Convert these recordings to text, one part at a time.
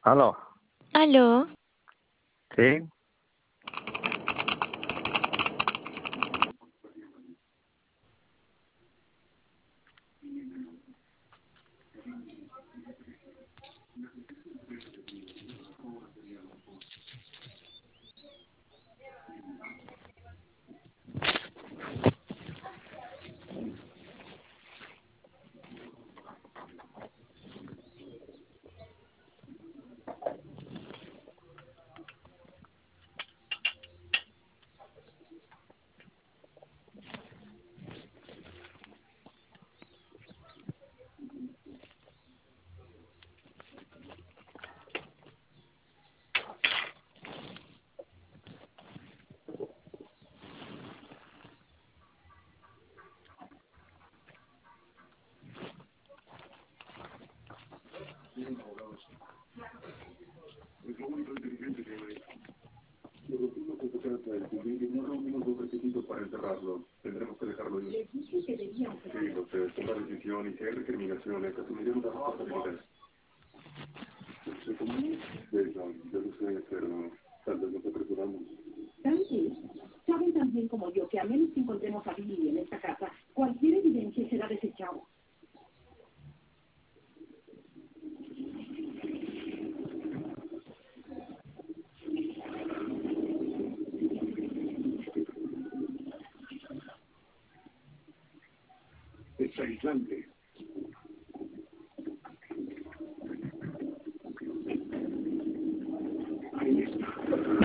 Aló, Aló, sí, No reunimos los requisitos para enterrarlo. Tendremos que dejarlo ir. Sí, lo sé, es una decisión y si hay recriminaciones, asumiremos la responsabilidad. Yo lo sé, pero tal vez nos apresuramos. Tranquilos. Saben tan bien como yo que a menos que encontremos a Billy en esta casa, cualquier evidencia será desechada. Es aislante. Ahí está.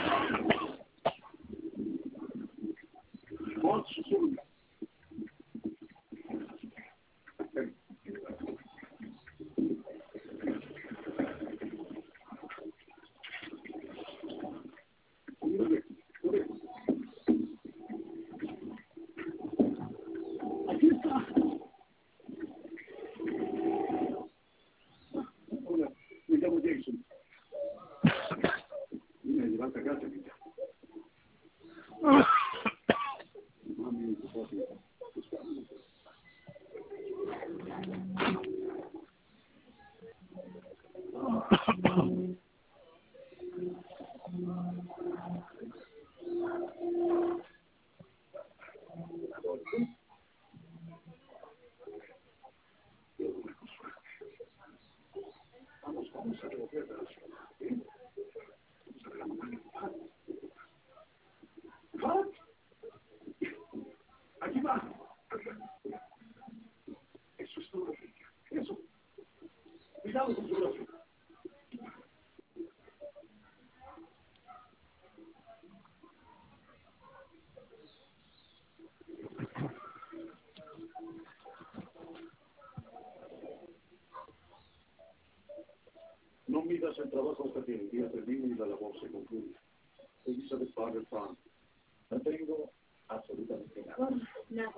Monstruo. Aquí está. Hola, me llamo Jason. Mira, levanta casa, mira. Mami, tu papi. Vamos a recoger la ciudad. Aquí va. Eso es todo. Eso. Cuidado con su brazo. No midas el trabajo hasta que el día termine y la labor se concluya. Elizabeth Barber Farm. No tengo absolutamente nada. Nada.